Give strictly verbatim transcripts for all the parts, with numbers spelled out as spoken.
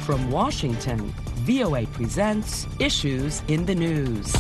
From Washington, V O A presents Issues in the News.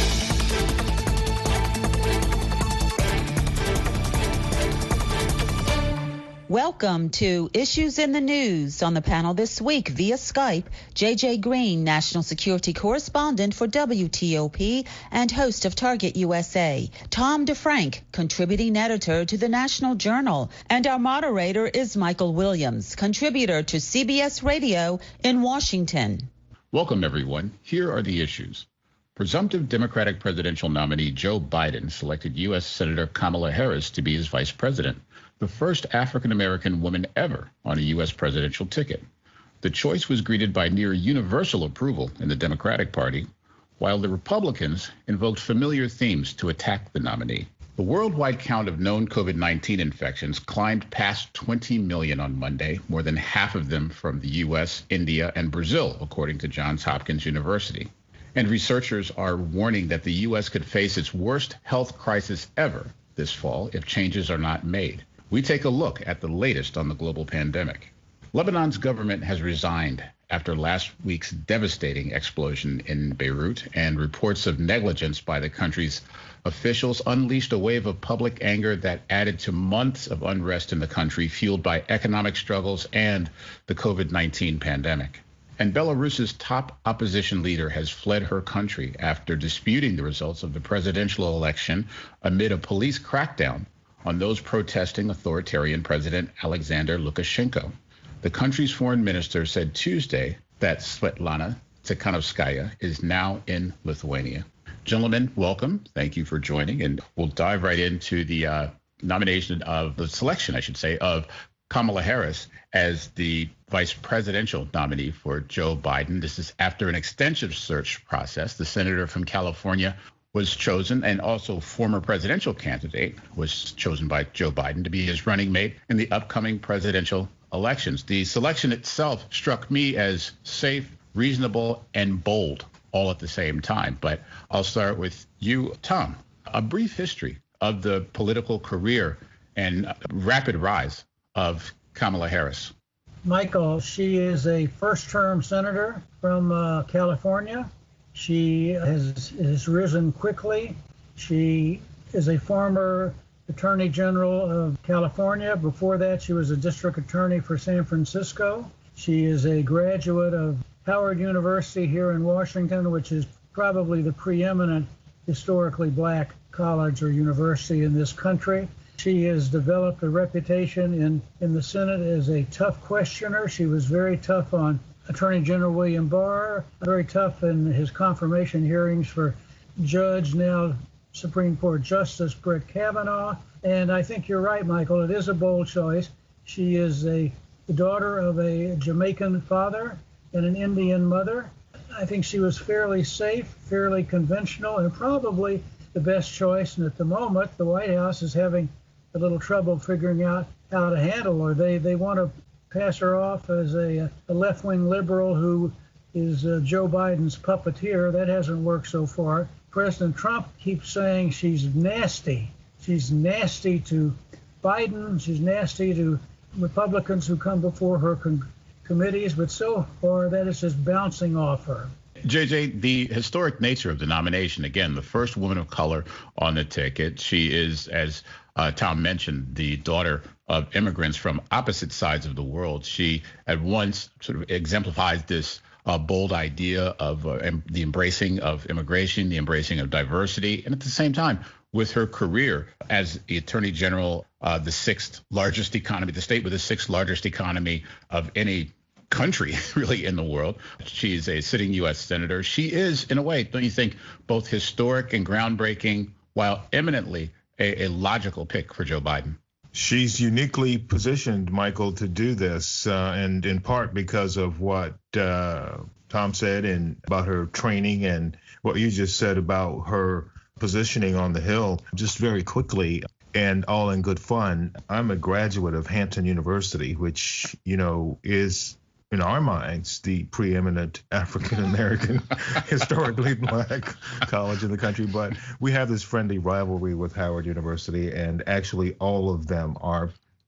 Welcome to Issues in the News. On the panel this week via Skype, J J Green, National Security Correspondent for W T O P and host of Target U S A. Tom DeFrank, Contributing Editor to the National Journal. And our moderator is Michael Williams, Contributor to C B S Radio in Washington. Welcome, everyone. Here are the issues. Presumptive Democratic presidential nominee Joe Biden selected U S Senator Kamala Harris to be his vice president, the first African-American woman ever on a U S presidential ticket. The choice was greeted by near universal approval in the Democratic Party, while the Republicans invoked familiar themes to attack the nominee. The worldwide count of known COVID nineteen infections climbed past twenty million on Monday, more than half of them from the U S, India, and Brazil, according to Johns Hopkins University. And researchers are warning that the U S could face its worst health crisis ever this fall if changes are not made. We take a look at the latest on the global pandemic. Lebanon's government has resigned after last week's devastating explosion in Beirut, and reports of negligence by the country's officials unleashed a wave of public anger that added to months of unrest in the country, fueled by economic struggles and the COVID nineteen pandemic. And Belarus's top opposition leader has fled her country after disputing the results of the presidential election amid a police crackdown on those protesting authoritarian President Alexander Lukashenko. The country's foreign minister said Tuesday that Svetlana Tikhanovskaya is now in Lithuania. Gentlemen, welcome. Thank you for joining, and we'll dive right into the uh, nomination of the selection, I should say, of Kamala Harris as the vice presidential nominee for Joe Biden. This is after an extensive search process. The senator from California was chosen, and also former presidential candidate was chosen by Joe Biden to be his running mate in the upcoming presidential elections. The selection itself struck me as safe, reasonable, and bold all at the same time. But I'll start with you, Tom. A brief history of the political career and rapid rise of Kamala Harris. Michael, she is a first-term senator from uh, California. She has, has risen quickly. She is a former Attorney General of California. Before that, she was a district attorney for San Francisco. She is a graduate of Howard University here in Washington, which is probably the preeminent historically black college or university in this country. She has developed a reputation in, in the Senate as a tough questioner. She was very tough on Attorney General William Barr, very tough in his confirmation hearings for Judge, now Supreme Court Justice Brett Kavanaugh. And I think you're right, Michael. It is a bold choice. She is a the daughter of a Jamaican father and an Indian mother. I think she was fairly safe, fairly conventional, and probably the best choice. And at the moment, the White House is having a little trouble figuring out how to handle her. They they want to pass her off as a, a left-wing liberal who is uh, Joe Biden's puppeteer. That hasn't worked so far. President Trump keeps saying she's nasty. She's nasty to Biden. She's nasty to Republicans who come before her con- committees. But so far, that is just bouncing off her. J J, the historic nature of the nomination, again, the first woman of color on the ticket. She is, as uh, Tom mentioned, the daughter of immigrants from opposite sides of the world. She at once sort of exemplifies this uh, bold idea of uh, em- the embracing of immigration, the embracing of diversity, and at the same time, with her career as the Attorney General, uh, the sixth largest economy, the state with the sixth largest economy of any country really in the world. She's a sitting U S senator. She is, in a way, don't you think, both historic and groundbreaking, while eminently a, a logical pick for Joe Biden? She's uniquely positioned, Michael, to do this, uh, and in part because of what uh, Tom said and about her training and what you just said about her positioning on the Hill. Just very quickly, and all in good fun, I'm a graduate of Hampton University, which, you know, is in our minds, the preeminent African-American, historically black college in the country. But we have this friendly rivalry with Howard University, and actually all of them are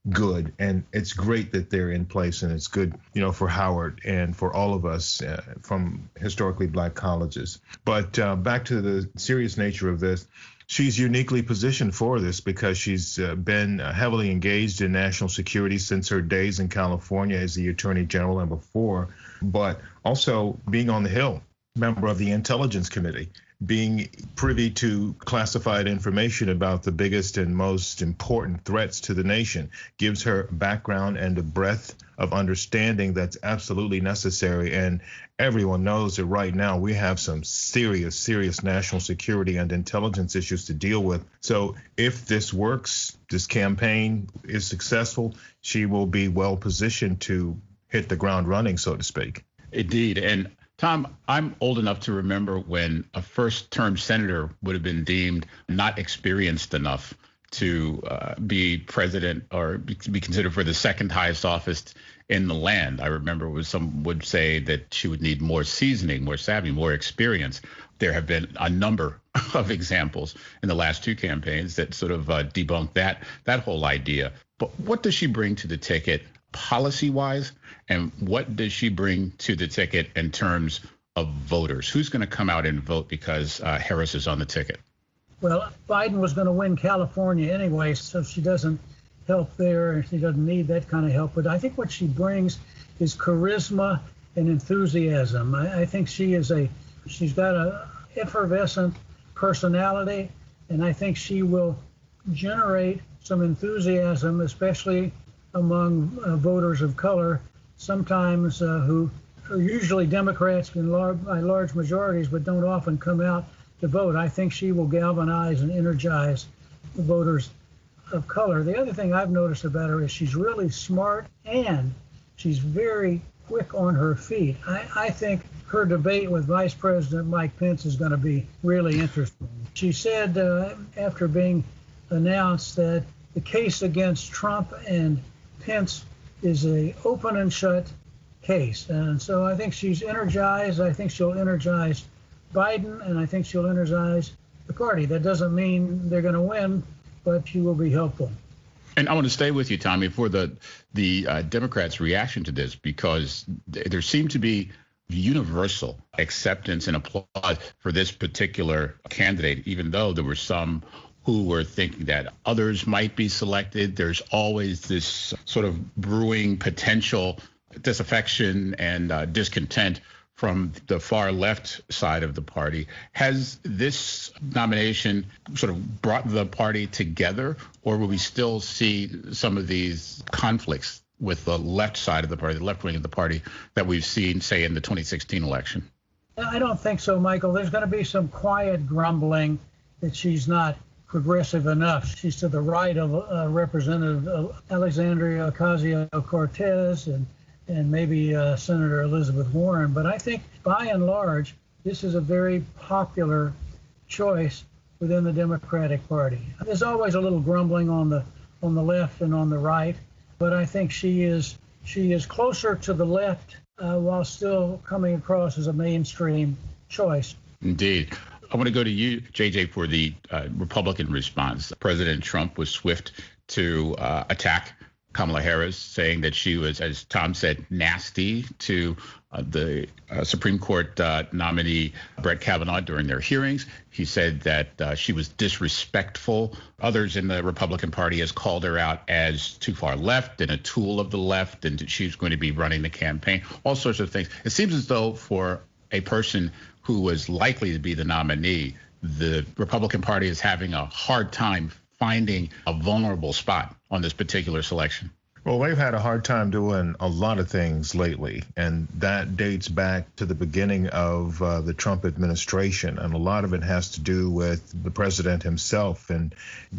good. And it's great that they're in place, and it's good, you know, for Howard and for all of us uh, from historically black colleges. But uh, back to the serious nature of this. She's uniquely positioned for this because she's uh, been uh, heavily engaged in national security since her days in California as the Attorney General and before, but also being on the Hill, member of the Intelligence Committee, being privy to classified information about the biggest and most important threats to the nation, gives her background and a breadth of understanding that's absolutely necessary. And everyone knows that right now we have some serious, serious national security and intelligence issues to deal with. So if this works, this campaign is successful, she will be well positioned to hit the ground running, so to speak. Indeed. And Tom, I'm old enough to remember when a first-term senator would have been deemed not experienced enough to uh, be president or be, be considered for the second highest office in the land. I remember was some would say that she would need more seasoning, more savvy, more experience. There have been a number of examples in the last two campaigns that sort of uh, debunk that that whole idea. But what does she bring to the ticket policy-wise, and what does she bring to the ticket in terms of voters? Who's going to come out and vote because uh, Harris is on the ticket? Well, Biden was going to win California anyway, so she doesn't help there, and she doesn't need that kind of help. But I think what she brings is charisma and enthusiasm. I, I think she is a, she's got a effervescent personality, and I think she will generate some enthusiasm, especially among uh, voters of color, sometimes uh, who are usually Democrats in large, by large majorities, but don't often come out to vote. I think she will galvanize and energize the voters of color. The other thing I've noticed about her is she's really smart and she's very quick on her feet. I, I think her debate with Vice President Mike Pence is going to be really interesting. She said uh, after being announced that the case against Trump and Pence is a open and shut case. And so I think she's energized. I think she'll energize Biden, and I think she'll energize the party. That doesn't mean they're going to win, but she will be helpful. And I want to stay with you, Tommy, for the the uh, Democrats' reaction to this, because th- there seemed to be universal acceptance and applause for this particular candidate, even though there were some who were thinking that others might be selected. There's always this sort of brewing potential disaffection and uh, discontent from the far left side of the party. Has this nomination sort of brought the party together, or will we still see some of these conflicts with the left side of the party, the left wing of the party, that we've seen, say, in the twenty sixteen election? I don't think so, Michael. There's going to be some quiet grumbling that she's not progressive enough. She's to the right of uh, Representative Alexandria Ocasio-Cortez and and maybe uh, Senator Elizabeth Warren. But I think by and large, this is a very popular choice within the Democratic Party. There's always a little grumbling on the on the left and on the right, but I think she is she is closer to the left uh, while still coming across as a mainstream choice. Indeed. I want to go to you, J J, for the uh, Republican response. President Trump was swift to uh, attack Kamala Harris, saying that she was, as Tom said, nasty to uh, the uh, Supreme Court uh, nominee Brett Kavanaugh during their hearings. He said that uh, she was disrespectful. Others in the Republican Party has called her out as too far left and a tool of the left, and she's going to be running the campaign, all sorts of things. It seems as though for a person who was likely to be the nominee, the Republican Party is having a hard time finding a vulnerable spot on this particular selection. Well, they've had a hard time doing a lot of things lately, and that dates back to the beginning of uh, the Trump administration. And a lot of it has to do with the president himself and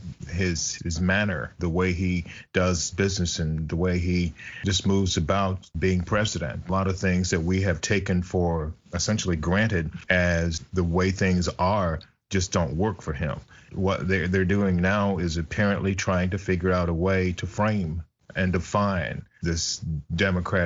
his his manner, the way he does business and the way he just moves about being president. A lot of things that we have taken for essentially granted as the way things are just don't work for him. What they're, they're doing now is apparently trying to figure out a way to frame and define this Democratic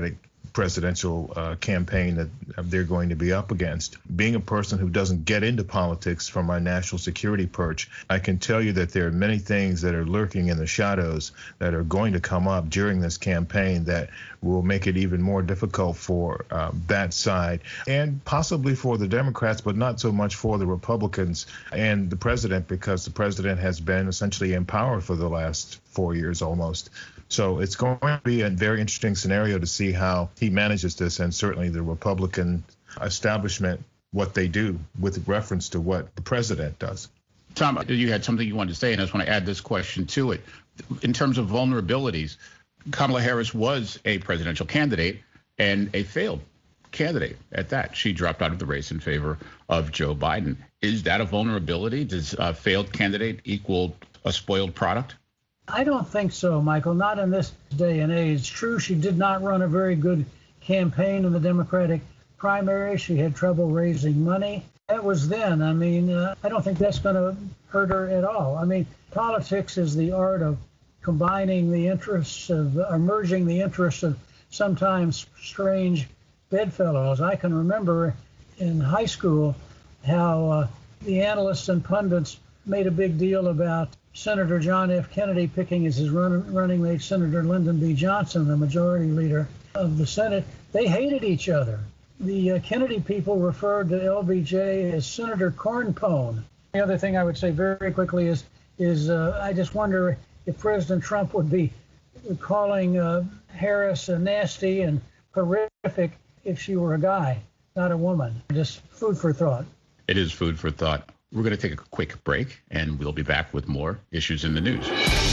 presidential uh, campaign that they're going to be up against. Being a person who doesn't get into politics from my national security perch, I can tell you that there are many things that are lurking in the shadows that are going to come up during this campaign that will make it even more difficult for uh, that side and possibly for the Democrats, but not so much for the Republicans and the president, because the president has been essentially in power for the last four years almost. So it's going to be a very interesting scenario to see how he manages this, and certainly the Republican establishment, what they do with reference to what the president does. Tom, you had something you wanted to say, and I just want to add this question to it. In terms of vulnerabilities, Kamala Harris was a presidential candidate and a failed candidate at that. She dropped out of the race in favor of Joe Biden. Is that a vulnerability? Does a failed candidate equal a spoiled product? I don't think so, Michael, not in this day and age. True, she did not run a very good campaign in the Democratic primary. She had trouble raising money. That was then. I mean, uh, I don't think that's going to hurt her at all. I mean, politics is the art of combining the interests of, or merging the interests of sometimes strange bedfellows. I can remember in high school how uh, the analysts and pundits made a big deal about Senator John F. Kennedy picking as his run, running mate Senator Lyndon B. Johnson, the majority leader of the Senate. They hated each other. The uh, Kennedy people referred to L B J as Senator Cornpone. The other thing I would say very quickly is, is uh, I just wonder if President Trump would be calling uh, Harris uh, nasty and horrific if she were a guy, not a woman. Just food for thought. It is food for thought. We're going to take a quick break, and we'll be back with more Issues in the News.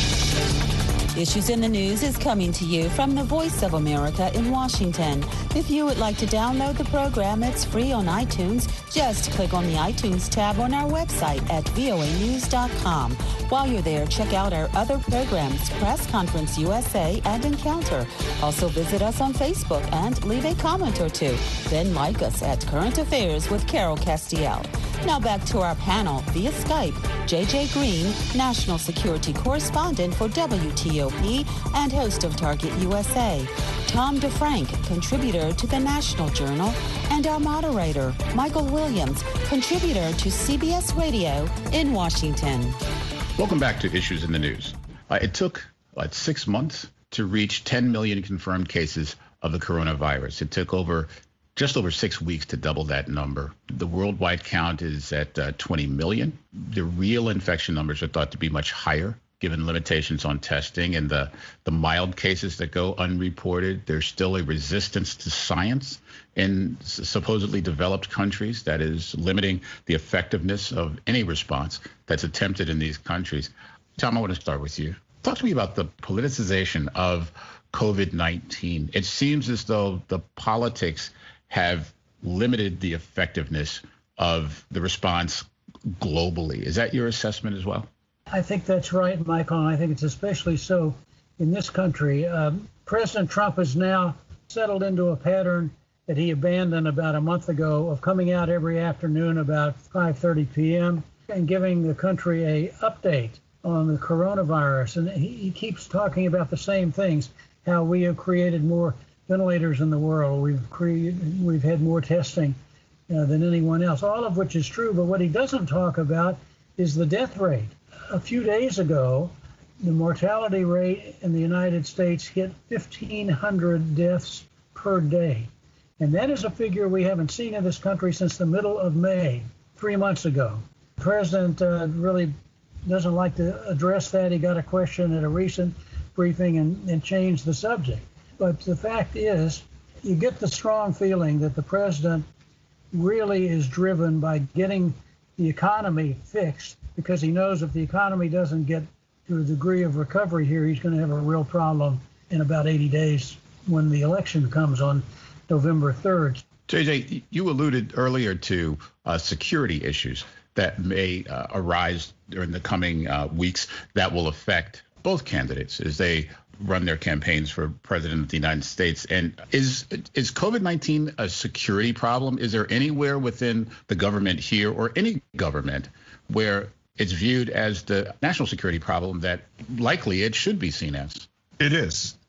Issues in the News is coming to you from the Voice of America in Washington. If you would like to download the program, it's free on iTunes. Just click on the iTunes tab on our website at voa news dot com. While you're there, check out our other programs, Press Conference U S A and Encounter. Also visit us on Facebook and leave a comment or two. Then like us at Current Affairs with Carol Castiel. Now back to our panel via Skype. J J Green, National Security Correspondent for W T O P and host of Target U S A. Tom DeFrank, contributor to the National Journal. And our moderator, Michael Williams, contributor to C B S Radio in Washington. Welcome back to Issues in the News. Uh, it took what, six months to reach ten million confirmed cases of the coronavirus. It took over just over six weeks to double that number. The worldwide count is at uh, twenty million. The real infection numbers are thought to be much higher, given limitations on testing and the, the mild cases that go unreported. There's still a resistance to science in supposedly developed countries that is limiting the effectiveness of any response that's attempted in these countries. Tom, I want to start with you. Talk to me about the politicization of COVID nineteen. It seems as though the politics have limited the effectiveness of the response globally. Is that your assessment as well? I think that's right, Michael, and I think it's especially so in this country. Um, President Trump has now settled into a pattern that he abandoned about a month ago of coming out every afternoon about five thirty p.m. and giving the country a update on the coronavirus. And he, he keeps talking about the same things, how we have created more ventilators in the world. We've created, we've had more testing uh, than anyone else, all of which is true. But what he doesn't talk about is the death rate. A few days ago, the mortality rate in the United States hit fifteen hundred deaths per day. And that is a figure we haven't seen in this country since the middle of May, three months ago. The president uh, really doesn't like to address that. He got a question at a recent briefing and, and changed the subject. But the fact is, you get the strong feeling that the president really is driven by getting the economy fixed, because he knows if the economy doesn't get to a degree of recovery here, he's going to have a real problem in about eighty days when the election comes on November third. J J, you alluded earlier to uh, security issues that may uh, arise during the coming uh, weeks that will affect both candidates as they run their campaigns for president of the United States. And is is COVID nineteen a security problem? Is there anywhere within the government here or any government where it's viewed as the national security problem that likely it should be seen as? It is.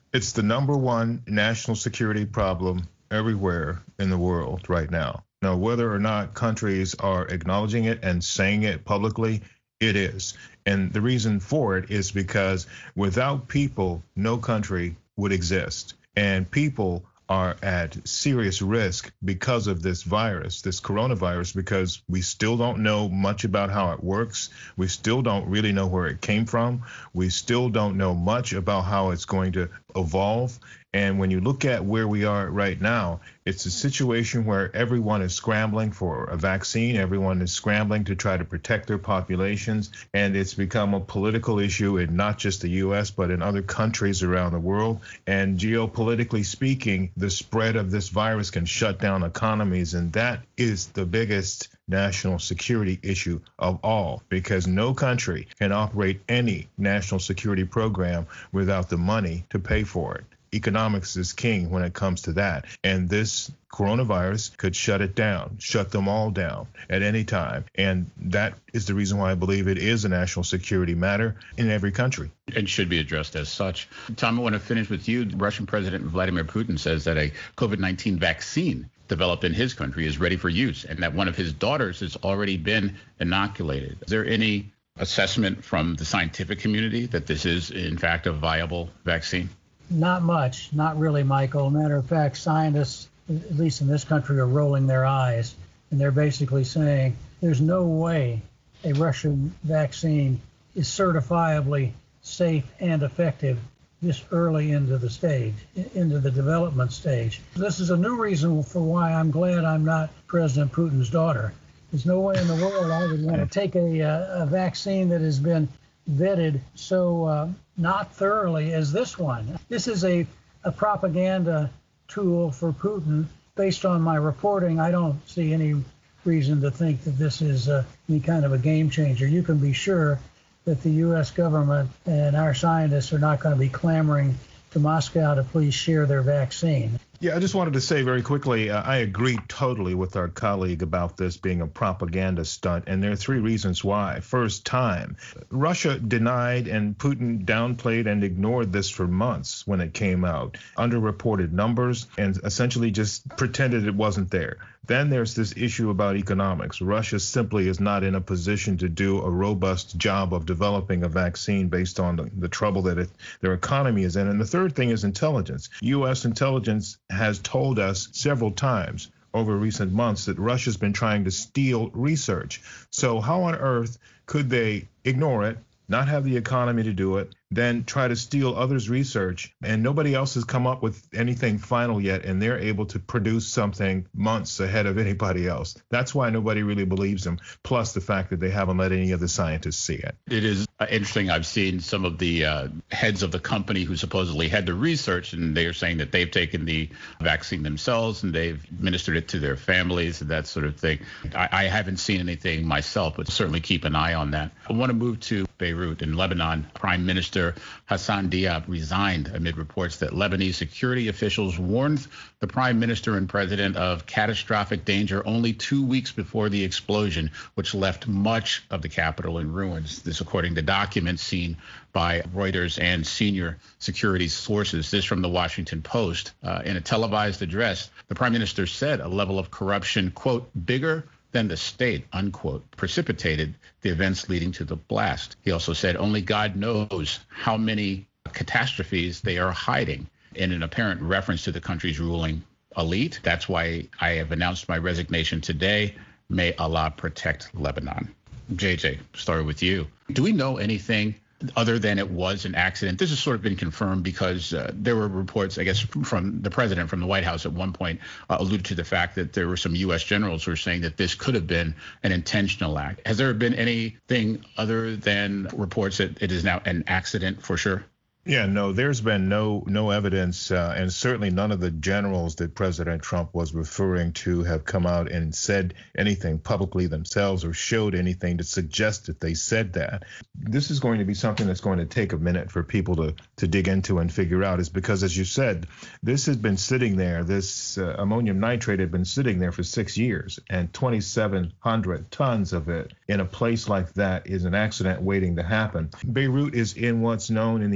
It's the number one national security problem everywhere in the world right now. Now, whether or not countries are acknowledging it and saying it publicly, it is. And the reason for it is because without people, no country would exist. And people are at serious risk because of this virus, this coronavirus, because we still don't know much about how it works. We still don't really know where it came from. We still don't know much about how it's going to evolve. And when you look at where we are right now, it's a situation where everyone is scrambling for a vaccine. Everyone is scrambling to try to protect their populations. And it's become a political issue in not just the U S, but in other countries around the world. And geopolitically speaking, the spread of this virus can shut down economies. And that is the biggest national security issue of all, because no country can operate any national security program without the money to pay for it. Economics is king when it comes to that. And this coronavirus could shut it down, shut them all down at any time. And that is the reason why I believe it is a national security matter in every country. And should be addressed as such. Tom, I want to finish with you. Russian President Vladimir Putin says that a COVID nineteen vaccine developed in his country is ready for use, and that one of his daughters has already been inoculated. Is there any assessment from the scientific community that this is, in fact, a viable vaccine? Not much, not really, Michael. Matter of fact, scientists, at least in this country, are rolling their eyes, and they're basically saying there's no way a Russian vaccine is certifiably safe and effective this early into the stage, into the development stage. This is a new reason for why I'm glad I'm not President Putin's daughter. There's no way in the world I would want to take a, a vaccine that has been vetted so uh, not thoroughly as this one. This is a, a propaganda tool for Putin. Based on my reporting, I don't see any reason to think that this is uh, any kind of a game changer. You can be sure that the U S government and our scientists are not going to be clamoring to Moscow to please share their vaccine. Yeah, I just wanted to say very quickly, uh, I agree totally with our colleague about this being a propaganda stunt, and there are three reasons why. First, time. Russia denied and Putin downplayed and ignored this for months when it came out, underreported numbers, and essentially just pretended it wasn't there. Then there's this issue about economics. Russia simply is not in a position to do a robust job of developing a vaccine based on the, the trouble that it, their economy is in. And the third thing is intelligence. U S intelligence has told us several times over recent months that Russia's been trying to steal research. So how on earth could they ignore it, not have the economy to do it, then try to steal others' research, and nobody else has come up with anything final yet, and they're able to produce something months ahead of anybody else. That's why nobody really believes them, plus the fact that they haven't let any of the scientists see it. It is interesting. I've seen some of the uh, heads of the company who supposedly had the research, and they are saying that they've taken the vaccine themselves and they've administered it to their families and that sort of thing. I, I haven't seen anything myself, but certainly keep an eye on that. I want to move to Beirut in Lebanon. Prime Minister Hassan Diab resigned amid reports that Lebanese security officials warned the prime minister and president of catastrophic danger only two weeks before the explosion, which left much of the capital in ruins. This, according to documents seen by Reuters and senior security sources. This from the Washington Post. Uh, in a televised address, the prime minister said a level of corruption, quote, bigger than the state, unquote, precipitated the events leading to the blast. He also said only God knows how many catastrophes they are hiding, in an apparent reference to the country's ruling elite. That's why I have announced my resignation today. May Allah protect Lebanon. J J, start with you. Do we know anything other than it was an accident? This has sort of been confirmed because uh, there were reports, I guess, from the president from the White House at one point uh, alluded to the fact that there were some U S generals who were saying that this could have been an intentional act. Has there been anything other than reports that it is now an accident for sure? Yeah, no, there's been no no evidence, uh, and certainly none of the generals that President Trump was referring to have come out and said anything publicly themselves or showed anything to suggest that they said that. This is going to be something that's going to take a minute for people to, to dig into and figure out, is because, as you said, this has been sitting there. This uh, ammonium nitrate had been sitting there for six years, and twenty-seven hundred tons of it in a place like that is an accident waiting to happen. Beirut is in what's known in the intelligence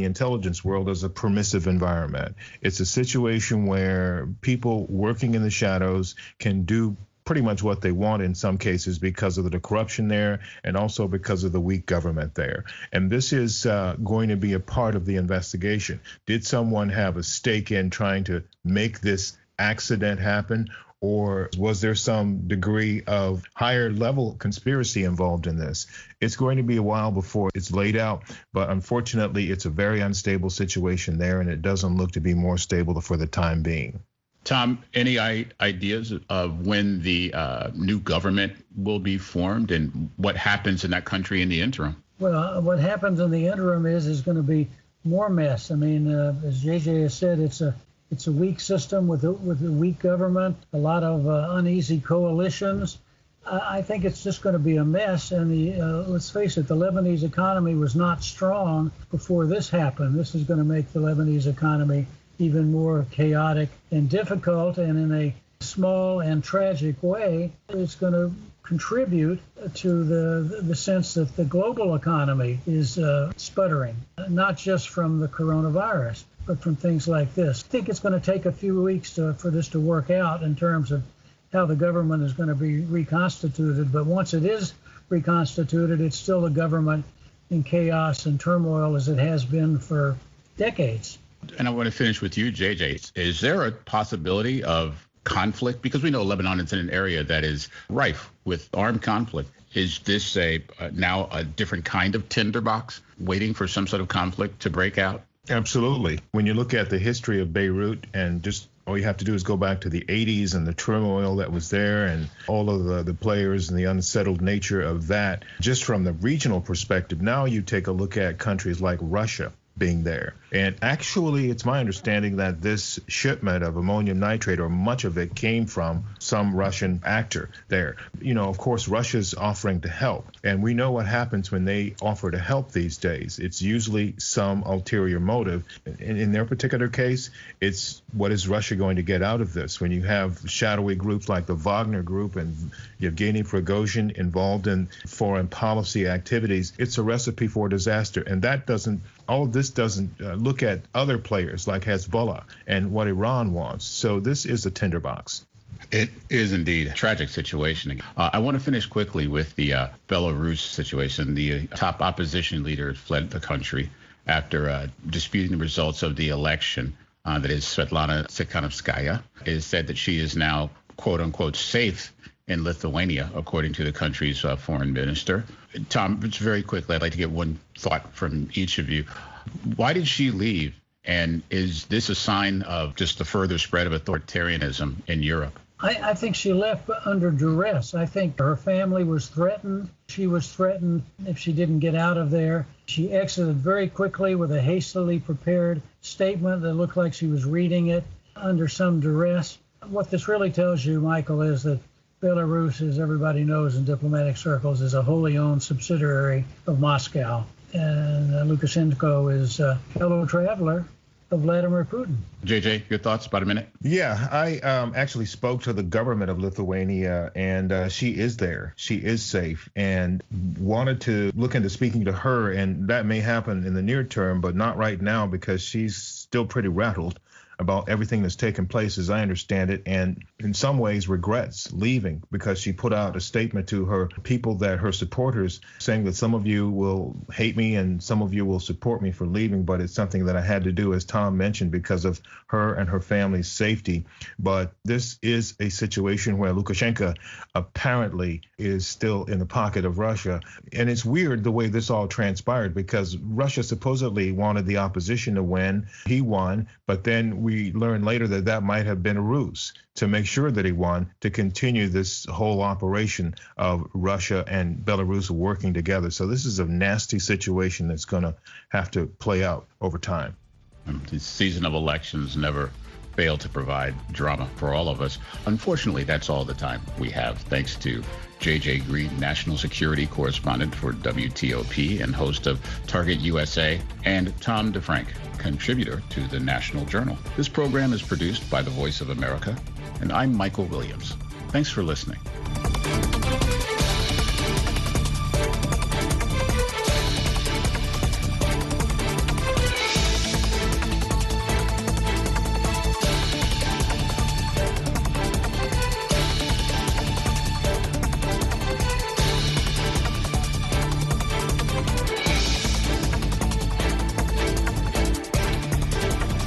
intelligence world as a permissive environment. It's a situation where people working in the shadows can do pretty much what they want in some cases because of the corruption there and also because of the weak government there. And this is uh, going to be a part of the investigation. Did someone have a stake in trying to make this accident happen? Or was there some degree of higher level conspiracy involved in this? It's going to be a while before it's laid out, but unfortunately, it's a very unstable situation there, and it doesn't look to be more stable for the time being. Tom, any ideas of when the uh, new government will be formed and what happens in that country in the interim? Well, what happens in the interim is is going to be more mess. I mean, uh, as J J has said, it's a it's a weak system with a, with a weak government, a lot of uh, uneasy coalitions. I think it's just going to be a mess. And the uh, let's face it, the Lebanese economy was not strong before this happened. This is going to make the Lebanese economy even more chaotic and difficult, and in a small and tragic way, it's going to contribute to the the sense that the global economy is uh, sputtering, not just from the coronavirus, but from things like this. I think it's going to take a few weeks to, for this to work out in terms of how the government is going to be reconstituted. But once it is reconstituted, it's still a government in chaos and turmoil as it has been for decades. And I want to finish with you, J J. Is there a possibility of conflict? Because we know Lebanon is in an area that is rife with armed conflict. Is this a uh, now a different kind of tinderbox waiting for some sort of conflict to break out? Absolutely. When you look at the history of Beirut, and just all you have to do is go back to the eighties and the turmoil that was there and all of the, the players and the unsettled nature of that, just from the regional perspective. Now you take a look at countries like Russia being there. And actually, it's my understanding that this shipment of ammonium nitrate, or much of it, came from some Russian actor there. You know, of course, Russia's offering to help. And we know what happens when they offer to help these days. It's usually some ulterior motive. In, in their particular case, it's what is Russia going to get out of this? When you have shadowy groups like the Wagner Group and Yevgeny Prigozhin involved in foreign policy activities, it's a recipe for disaster. And that doesn't, all of this doesn't uh, look at other players like Hezbollah and what Iran wants. So this is a tinderbox. It is indeed a tragic situation. Uh, I want to finish quickly with the uh, Belarus situation. The top opposition leader fled the country after uh, disputing the results of the election. Uh, that is Svetlana Tsikhanouskaya. It is said that she is now, quote unquote, safe in Lithuania, according to the country's uh, foreign minister. Tom, just very quickly, I'd like to get one thought from each of you. Why did she leave? And is this a sign of just the further spread of authoritarianism in Europe? I, I think she left under duress. I think her family was threatened. She was threatened if she didn't get out of there. She exited very quickly with a hastily prepared statement that looked like she was reading it under some duress. What this really tells you, Michael, is that Belarus, as everybody knows in diplomatic circles, is a wholly owned subsidiary of Moscow. And uh, Lukashenko is a fellow traveler of Vladimir Putin. J J, your thoughts? About a minute. Yeah, I um, actually spoke to the government of Lithuania, and uh, she is there. She is safe, and wanted to look into speaking to her, and that may happen in the near term, but not right now because she's still pretty rattled about everything that's taken place, as I understand it, and in some ways regrets leaving because she put out a statement to her people, that her supporters, saying that some of you will hate me and some of you will support me for leaving, but it's something that I had to do, as Tom mentioned, because of her and her family's safety. But this is a situation where Lukashenko apparently is still in the pocket of Russia. And it's weird the way this all transpired, because Russia supposedly wanted the opposition to win. He won, but then we learned later that that might have been a ruse to make sure that he won, to continue this whole operation of Russia and Belarus working together. So this is a nasty situation that's going to have to play out over time. The season of elections never fail to provide drama for all of us. Unfortunately, that's all the time we have. Thanks to J J Green, national security correspondent for W T O P and host of Target U S A, and Tom DeFrank, contributor to the National Journal. This program is produced by the Voice of America, and I'm Michael Williams. Thanks for listening.